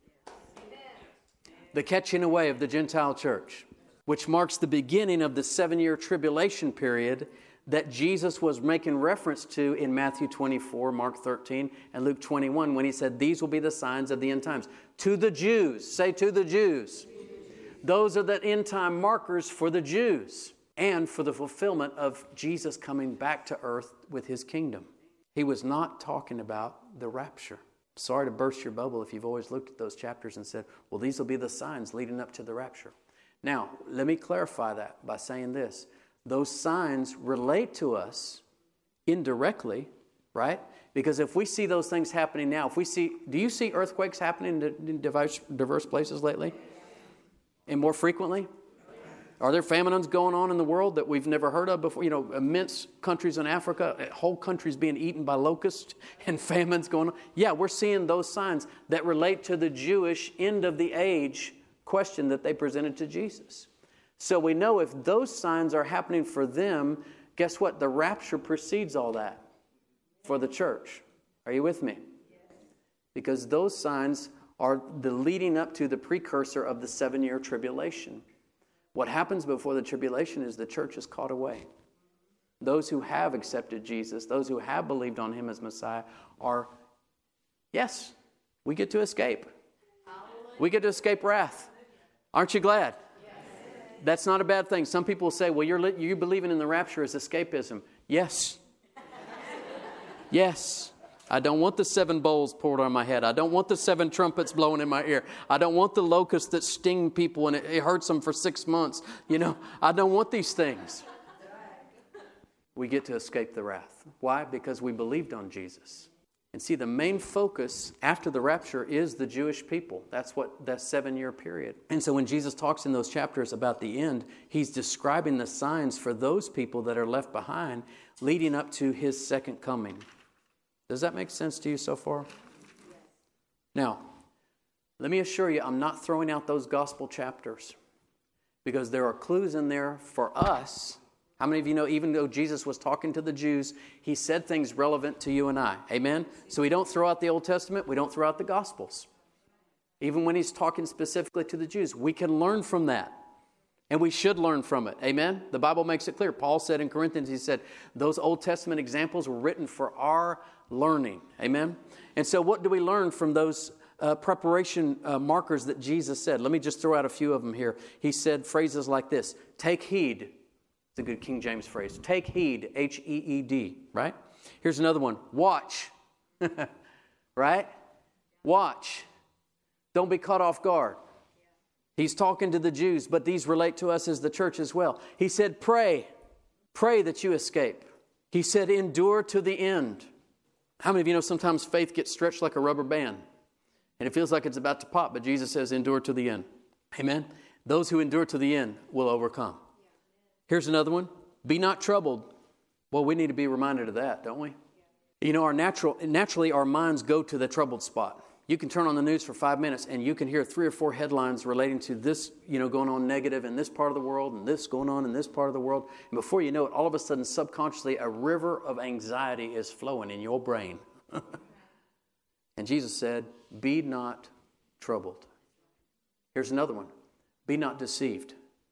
The catching away of the Gentile church, which marks the beginning of the seven-year tribulation period that Jesus was making reference to in Matthew twenty-four, Mark thirteen, and Luke twenty-one when he said, these will be the signs of the end times. To the Jews. Say, to the Jews. Those are the end time markers for the Jews. and for the fulfillment of Jesus coming back to earth with his kingdom. He was not talking about the rapture. Sorry to burst your bubble if you've always looked at those chapters and said, well, these will be the signs leading up to the rapture. Now, let me clarify that by saying this. Those signs relate to us indirectly, right? Because if we see those things happening now, if we see, do you see earthquakes happening in diverse, diverse places lately? And more frequently? Are there famines going on in the world that we've never heard of before? You know, immense countries in Africa, whole countries being eaten by locusts and famines going on. Yeah, we're seeing those signs that relate to the Jewish end of the age question that they presented to Jesus. So we know if those signs are happening for them, guess what? The rapture precedes all that for the church. Are you with me? Because those signs are the leading up to the precursor of the seven-year tribulation. What happens before the tribulation is the church is caught away. Those who have accepted Jesus, those who have believed on him as Messiah are, yes, we get to escape. We get to escape wrath. Aren't you glad? Yes. That's not a bad thing. Some people say, well, you're, you're believing in the rapture is escapism. Yes. Yes. I don't want the seven bowls poured on my head. I don't want the seven trumpets blowing in my ear. I don't want the locusts that sting people and it, it hurts them for six months. You know, I don't want these things. We get to escape the wrath. Why? Because we believed on Jesus. And see, the main focus after the rapture is the Jewish people. That's what that seven-year period. And so when Jesus talks in those chapters about the end, he's describing the signs for those people that are left behind leading up to his second coming. Does that make sense to you so far? Yes. Now, let me assure you, I'm not throwing out those gospel chapters because there are clues in there for us. How many of you know, even though Jesus was talking to the Jews, he said things relevant to you and I? Amen? So we don't throw out the Old Testament. We don't throw out the Gospels. Even when he's talking specifically to the Jews, we can learn from that. And we should learn from it. Amen? The Bible makes it clear. Paul said in Corinthians, he said, those Old Testament examples were written for our learning. Amen? And so what do we learn from those uh, preparation uh, markers that Jesus said? Let me just throw out a few of them here. He said phrases like this. Take heed. It's a good King James phrase. Take heed. H E E D. Right? Here's another one. Watch. Right? Watch. Don't be caught off guard. He's talking to the Jews, but these relate to us as the church as well. He said, pray. Pray that you escape. He said, endure to the end. How many of you know sometimes faith gets stretched like a rubber band? And it feels like it's about to pop, but Jesus says, endure to the end. Amen? Those who endure to the end will overcome. Here's another one. Be not troubled. Well, we need to be reminded of that, don't we? You know, our natural, naturally our minds go to the troubled spot. You can turn on the news for five minutes and you can hear three or four headlines relating to this, you know, going on negative in this part of the world and this going on in this part of the world. And before you know it, all of a sudden, subconsciously, a river of anxiety is flowing in your brain. And Jesus said, be not troubled. Here's another one. Be not deceived.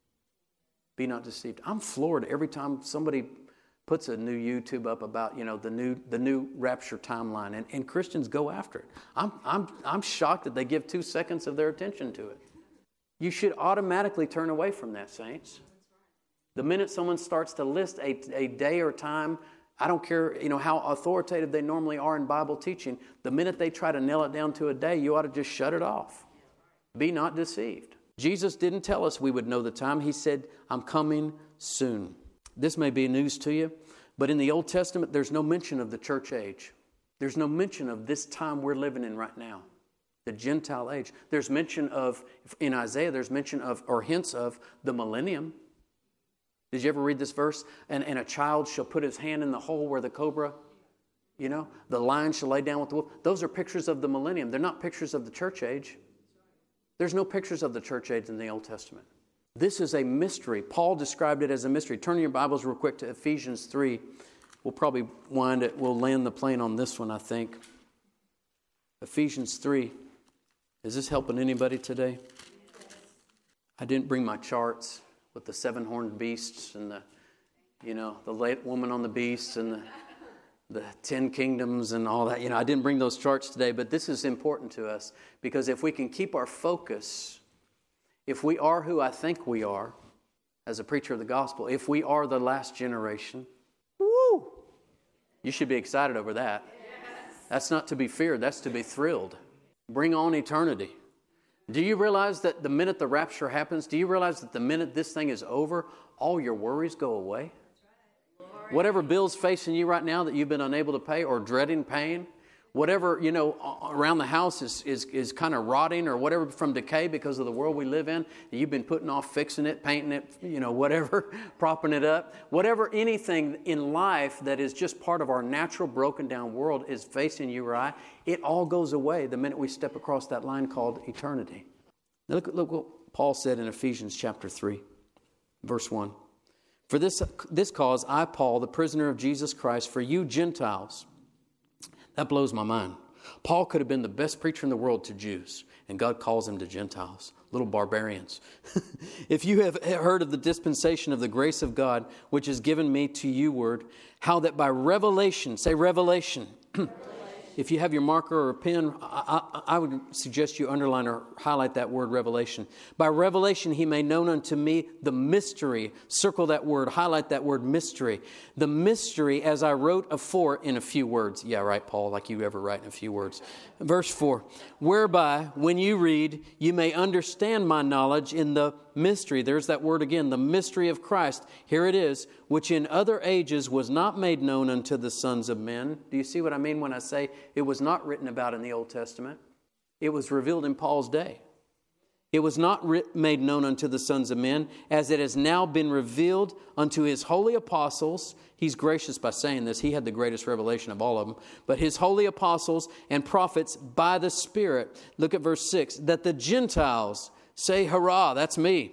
Be not deceived. I'm floored every time somebody puts a new YouTube up about, you know, the new the new rapture timeline, and, and Christians go after it. I'm I'm I'm shocked that they give two seconds of their attention to it. You should automatically turn away from that, saints. The minute someone starts to list a, a day or time, I don't care, you know, how authoritative they normally are in Bible teaching, the minute they try to nail it down to a day, you ought to just shut it off. Be not deceived. Jesus didn't tell us we would know the time. He said, I'm coming soon. This may be news to you, but in the Old Testament, there's no mention of the church age. There's no mention of this time we're living in right now, the Gentile age. There's mention of, in Isaiah, there's mention of, or hints of, the millennium. Did you ever read this verse? And, and a child shall put his hand in the hole where the cobra, you know, the lion shall lay down with the wolf. Those are pictures of the millennium. They're not pictures of the church age. There's no pictures of the church age in the Old Testament. This is a mystery. Paul described it as a mystery. Turn your Bibles real quick to Ephesians three. We'll probably wind it. We'll land the plane on this one, I think. Ephesians three. Is this helping anybody today? I didn't bring my charts with the seven-horned beasts and the, you know, the late woman on the beast and the, the ten kingdoms and all that. You know, I didn't bring those charts today, but this is important to us because if we can keep our focus, if we are who I think we are, as a preacher of the gospel, if we are the last generation, woo, you should be excited over that. Yes. That's not to be feared. That's to be thrilled. Bring on eternity. Do you realize that the minute the rapture happens, do you realize that the minute this thing is over, all your worries go away? Whatever bill's facing you right now that you've been unable to pay or dreading paying, whatever, you know, around the house is, is, is kind of rotting or whatever from decay because of the world we live in, you've been putting off fixing it, painting it, you know, whatever, propping it up. Whatever, anything in life that is just part of our natural broken down world is facing you or I, it all goes away the minute we step across that line called eternity. Now look, look what Paul said in Ephesians chapter three, verse one. For this, this cause, I, Paul, the prisoner of Jesus Christ, for you Gentiles. That blows my mind. Paul could have been the best preacher in the world to Jews, and God calls him to Gentiles, little barbarians. If you have heard of the dispensation of the grace of God, which is given me to you, word, how that by revelation, say revelation. If you have your marker or a pen, I, I, I would suggest you underline or highlight that word revelation. By revelation, he made known unto me the mystery. Circle that word, highlight that word mystery. The mystery as I wrote afore in a few words. Yeah, right, Paul, like you ever write in a few words. Verse four, whereby when you read, you may understand my knowledge in the mystery. There's that word again, the mystery of Christ. Here it is, which in other ages was not made known unto the sons of men. Do you see what I mean when I say it was not written about in the Old Testament? It was revealed in Paul's day. It was not writ- made known unto the sons of men, as it has now been revealed unto his holy apostles. He's gracious by saying this. He had the greatest revelation of all of them. But his holy apostles and prophets by the Spirit. Look at verse six. That the Gentiles, say hurrah, that's me.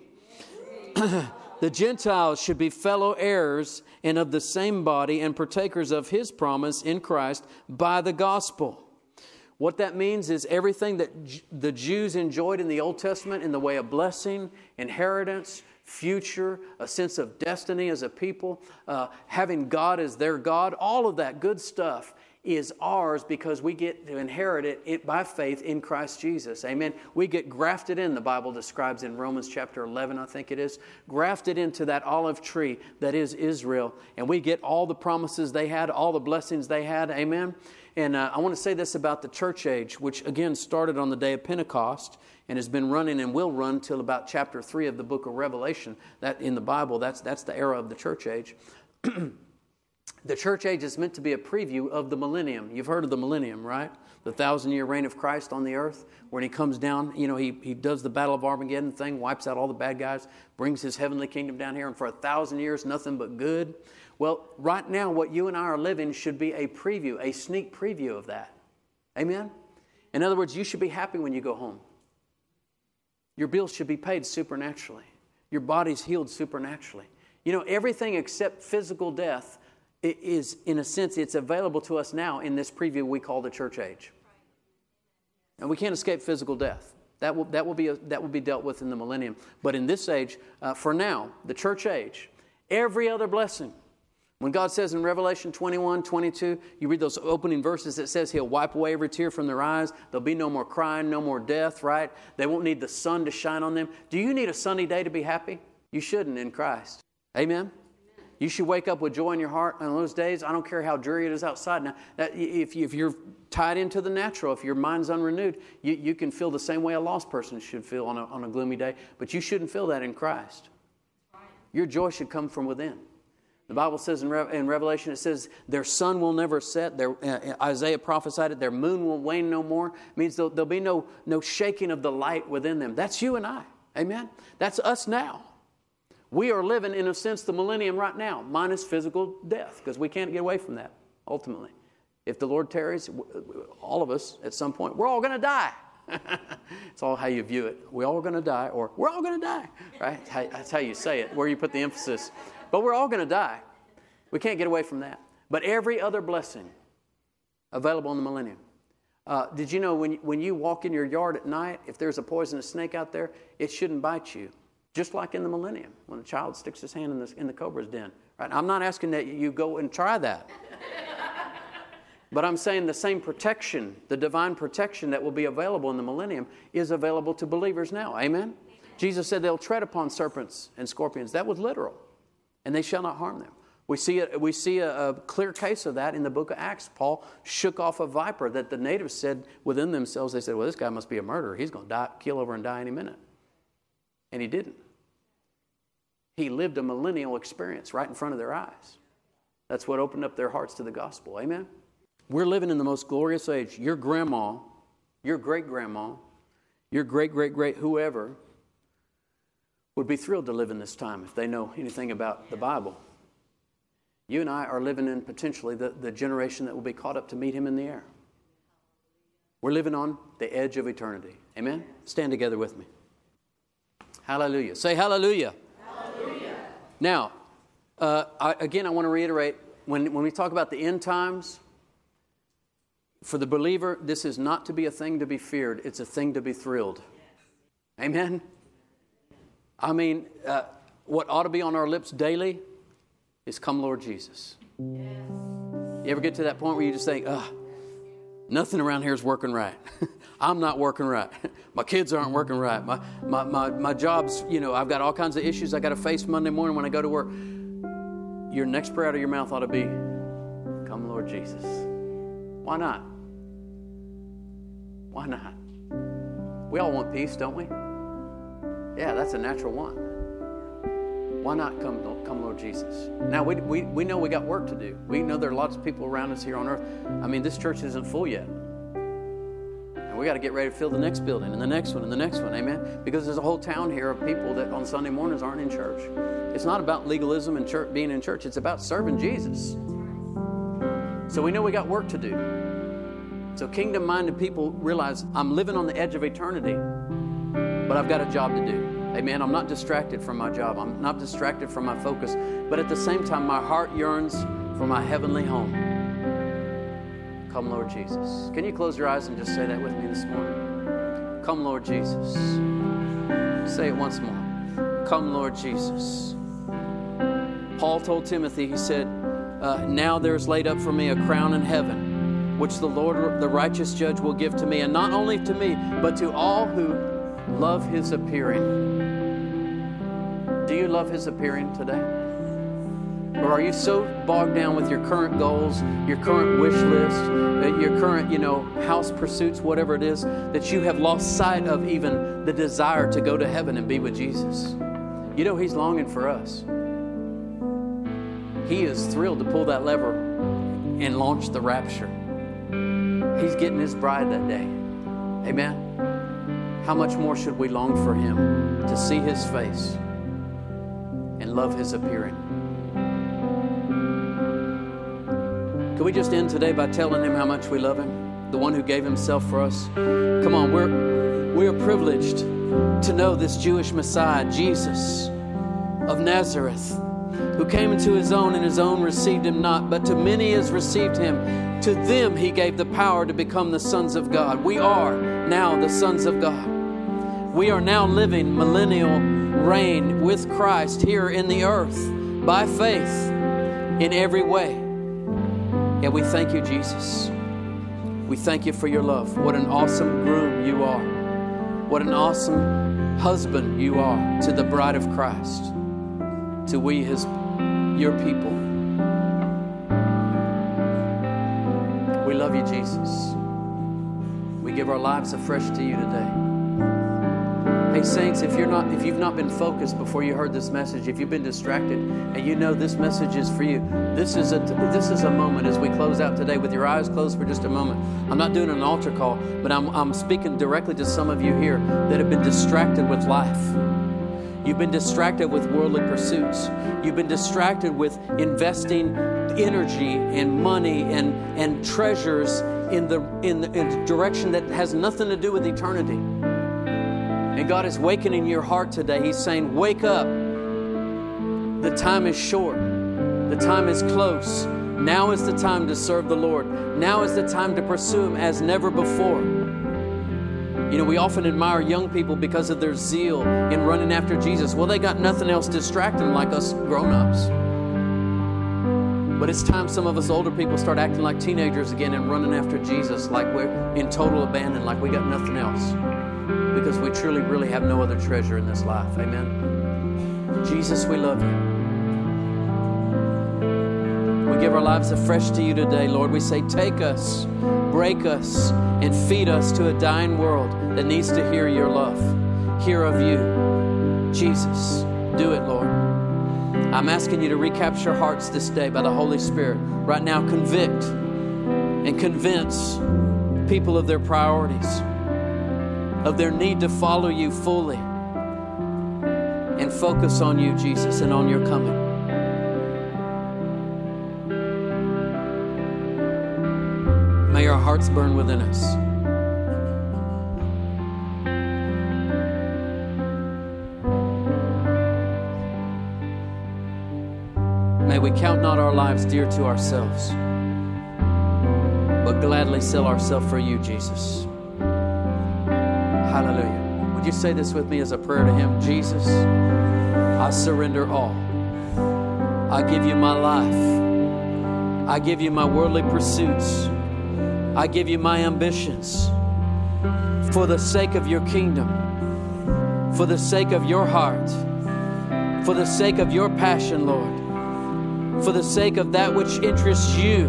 The Gentiles should be fellow heirs and of the same body and partakers of his promise in Christ by the gospel. What that means is everything that J- the Jews enjoyed in the Old Testament in the way of blessing, inheritance, future, a sense of destiny as a people, uh, having God as their God, all of that good stuff is ours because we get to inherit it, it by faith in Christ Jesus. Amen. We get grafted in, the Bible describes in Romans chapter eleven, I think it is, grafted into that olive tree that is Israel. And we get all the promises they had, all the blessings they had. Amen. And uh, I want to say this about the church age, which again started on the day of Pentecost and has been running and will run till about chapter three of the book of Revelation. That in the Bible, that's that's the era of the church age. The church age is meant to be a preview of the millennium. You've heard of the millennium, right? The thousand-year reign of Christ on the earth. When he comes down, you know, he, he does the Battle of Armageddon thing, wipes out all the bad guys, brings his heavenly kingdom down here, and for a thousand years, nothing but good. Well, right now, what you and I are living should be a preview, a sneak preview of that. Amen? In other words, you should be happy when you go home. Your bills should be paid supernaturally. Your body's healed supernaturally. You know, everything except physical death is, in a sense, it's available to us now in this preview we call the church age. And we can't escape physical death. That will, that will, be, a, that will be dealt with in the millennium. But in this age, uh, for now, the church age, every other blessing. When God says in Revelation twenty-one, twenty-two, you read those opening verses, it says He'll wipe away every tear from their eyes. There'll be no more crying, no more death, right? They won't need the sun to shine on them. Do you need a sunny day to be happy? You shouldn't in Christ. Amen? You should wake up with joy in your heart on those days. I don't care how dreary it is outside. Now, that if, you, if you're tied into the natural, if your mind's unrenewed, you, you can feel the same way a lost person should feel on a, on a gloomy day. But you shouldn't feel that in Christ. Your joy should come from within. The Bible says in, Re- in Revelation, it says, their sun will never set. Their, uh, Isaiah prophesied it. Their moon will wane no more. It means there'll, there'll be no, no shaking of the light within them. That's you and I. Amen? That's us now. We are living, in a sense, the millennium right now, minus physical death, because we can't get away from that, ultimately. If the Lord tarries, all of us, at some point, we're all going to die. It's all how you view it. We're all going to die, or we're all going to die, right? That's how you say it, where you put the emphasis. But we're all going to die. We can't get away from that. But every other blessing available in the millennium. Uh, did you know when, when you walk in your yard at night, if there's a poisonous snake out there, it shouldn't bite you. Just like in the millennium, when a child sticks his hand in the, in the cobra's den. Right? I'm not asking that you go and try that. But I'm saying the same protection, the divine protection that will be available in the millennium is available to believers now. Amen? Jesus said they'll tread upon serpents and scorpions. That was literal. And they shall not harm them. We see a, we see a, a clear case of that in the book of Acts. Paul shook off a viper that the natives said within themselves. They said, well, this guy must be a murderer. He's going to die, keel over and die any minute. And he didn't. He lived a millennial experience right in front of their eyes. That's what opened up their hearts to the gospel. Amen? We're living in the most glorious age. Your grandma, your great-grandma, your great-great-great whoever would be thrilled to live in this time if they know anything about the Bible. You and I are living in potentially the, the generation that will be caught up to meet Him in the air. We're living on the edge of eternity. Amen? Stand together with me. Hallelujah. Say hallelujah. Hallelujah. Now, uh, I, again, I want to reiterate, when, when we talk about the end times, for the believer, this is not to be a thing to be feared. It's a thing to be thrilled. Amen? I mean, uh, what ought to be on our lips daily is come Lord Jesus. Yes. You ever get to that point where you just think, ah, nothing around here is working right. I'm not working right. My kids aren't working right. My, my, my, my job's, you know, I've got all kinds of issues I got to face Monday morning when I go to work. Your next prayer out of your mouth ought to be, come Lord Jesus. Why not? Why not? We all want peace, don't we? Yeah, that's a natural one. Why not come, come Lord Jesus? Now, we, we, we know we got work to do. We know there are lots of people around us here on earth. I mean, this church isn't full yet. And we got to get ready to fill the next building and the next one and the next one, amen? Because there's a whole town here of people that on Sunday mornings aren't in church. It's not about legalism and church, being in church. It's about serving Jesus. So we know we got work to do. So kingdom-minded people realize I'm living on the edge of eternity, but I've got a job to do. Amen. I'm not distracted from my job. I'm not distracted from my focus. But at the same time, my heart yearns for my heavenly home. Come, Lord Jesus. Can you close your eyes and just say that with me this morning? Come, Lord Jesus. Say it once more. Come, Lord Jesus. Paul told Timothy, he said, uh, now there's laid up for me a crown in heaven, which the Lord, the righteous judge, will give to me. And not only to me, but to all who love His appearing. Do you love His appearing today? Or are you so bogged down with your current goals, your current wish list, your current, you know, house pursuits, whatever it is, that you have lost sight of even the desire to go to heaven and be with Jesus? You know, He's longing for us. He is thrilled to pull that lever and launch the rapture. He's getting His bride that day. Amen? How much more should we long for Him to see His face and love His appearing? Can we just end today by telling Him how much we love Him? The one who gave Himself for us. Come on, we're, we are privileged to know this Jewish Messiah, Jesus of Nazareth, who came into His own, and His own received Him not. But to many as received Him, to them He gave the power to become the sons of God. We are now the sons of God. We are now living millennial reign with Christ here in the earth by faith in every way. And we thank you, Jesus. We thank you for your love. What an awesome groom you are. What an awesome husband you are to the bride of Christ, to we, His, your people. We love you, Jesus. We give our lives afresh to you today. Hey, saints, if you're not, if you've not been focused before you heard this message, if you've been distracted, and you know this message is for you, this is a this is a moment as we close out today with your eyes closed for just a moment. I'm not doing an altar call, but I'm I'm speaking directly to some of you here that have been distracted with life. You've been distracted with worldly pursuits. You've been distracted with investing energy and money and and treasures in the in the, in the direction that has nothing to do with eternity. And God is wakening your heart today. He's saying, wake up. The time is short. The time is close. Now is the time to serve the Lord. Now is the time to pursue Him as never before. You know, we often admire young people because of their zeal in running after Jesus. Well, they got nothing else distracting like us grown-ups. But it's time some of us older people start acting like teenagers again and running after Jesus like we're in total abandon, like we got nothing else. because we truly, really have no other treasure in this life. Amen. Jesus, we love you. We give our lives afresh to you today, Lord. We say, take us, break us, and feed us to a dying world that needs to hear your love, hear of you. Jesus, do it, Lord. I'm asking you to recapture hearts this day by the Holy Spirit. Right now, convict and convince people of their priorities, of their need to follow you fully, and focus on you, Jesus, and on your coming. May our hearts burn within us. May we count not our lives dear to ourselves, but gladly sell ourselves for you, Jesus. Hallelujah. Would you say this with me as a prayer to Him? Jesus, I surrender all. I give you my life. I give you my worldly pursuits. I give you my ambitions for the sake of your kingdom, for the sake of your heart, for the sake of your passion, Lord, for the sake of that which interests you.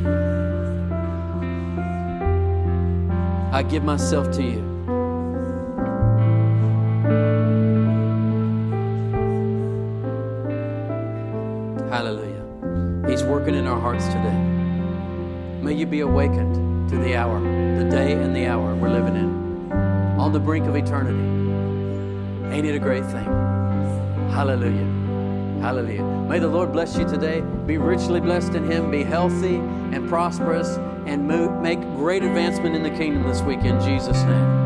I give myself to you. Hallelujah. He's working in our hearts today. May you be awakened to the hour, the day and the hour we're living in, on the brink of eternity. Ain't it a great thing? Hallelujah. Hallelujah. May the Lord bless you today. Be richly blessed in Him. Be healthy and prosperous, and move, make great advancement in the kingdom this week in Jesus' name.